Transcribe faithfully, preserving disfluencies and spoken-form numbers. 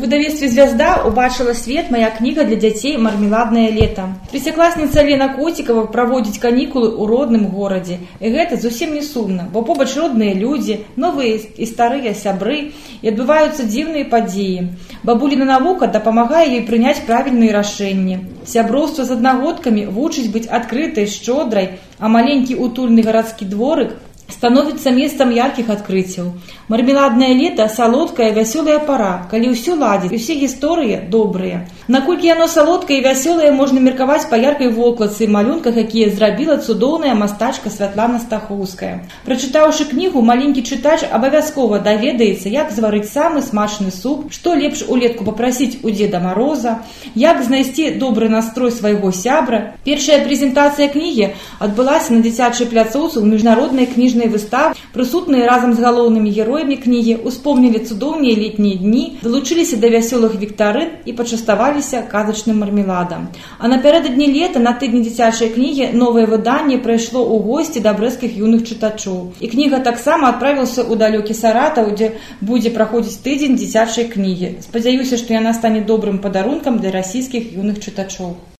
В выдавецтве «Звезда» убачила свет моя книга для дзяцей «Мармеладнае лето». Трэцякласніца Лена Коцікава праводзіць канікулы ў родным горадзе. І гэта зусім не сумна, бо побач родныя людзі, новыя і старыя сябры, і адбываюцца дзіўныя падзеі. Бабуліна навука дапамагае ёй прыняць правільныя рашэнні. Сяброўства з аднагодкамі вучыць быць адкрытай, шчодрай, а маленькі утульны гарадскі дворык становіцца месцам яркіх адкрыццяў. Мармеладнае лета – салодкая, вясёлая пара, калі ўсё ладзіць, усе гісторыі добрыя. Наколькі яно салодкае і вясёлае, можна меркаваць па яркай вокладцы і малюнках, якія зрабіла цудоўная мастачка Святлана Стахоўская. Прачытаўшы кнігу, маленькі чытач абавязкова даведаецца, як зварыць самы смачны суп, што лепш улетку папрасіць у Дзеда Мароза, як знайсці добры настрой свайго сябра. Першая прэзентацыя кнігі адбылася на дзіцячай пляцоўцы ў міжнароднай кніжнай выставы. Прысутныя разам з галоўнымі героямі кнігі успомнілі цудоўныя летнія дні, далучыліся да вясёлых віктарын і пачаставаліся казачным мармеладам. А напярэдадні лета на тыдні дзіцячай кнігі новае выданне прыйшло ў госці да брэсцкіх юных чытачоў. І кніга таксама адправілася ў далёкі Саратаў, дзе будзе праходзіць тыдзень дзіцячай кнігі. Спадзяюся, што яна стане добрым падарункам для расійскіх юных чытачоў.